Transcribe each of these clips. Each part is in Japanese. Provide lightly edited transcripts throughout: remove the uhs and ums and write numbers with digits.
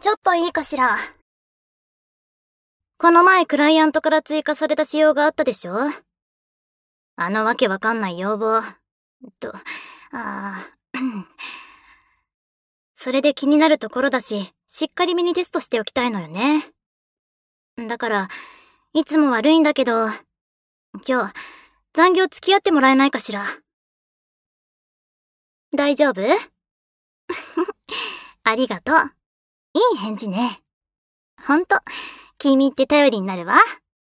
ちょっといいかしら。この前クライアントから追加された仕様があったでしょ？あのわけわかんない要望。それで気になるところだし、しっかりめにテストしておきたいのよね。だから、いつも悪いんだけど、今日、残業付き合ってもらえないかしら。大丈夫？ありがとう。いい返事ね。ほんと、君って頼りになるわ。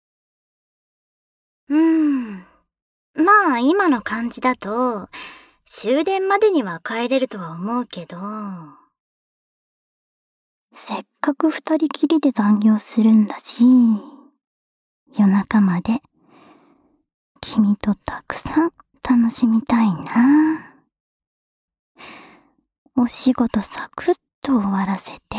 まあ今の感じだと、終電までには帰れるとは思うけど。せっかく二人きりで残業するんだし、夜中まで君とたくさん楽しみたいな。お仕事サクッと終わらせて、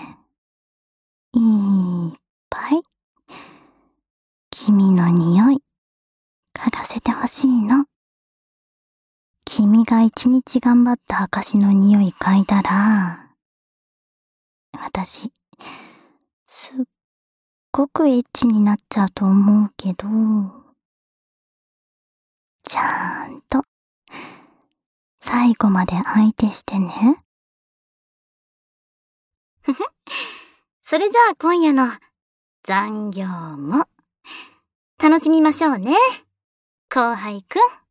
いっぱい君の匂い嗅がせてほしいの。君が一日頑張った証の匂い嗅いだら、私、すっごくエッチになっちゃうと思うけど、ちゃんと最後まで相手してね。ふふ。それじゃあ今夜の残業も楽しみましょうね、後輩くん。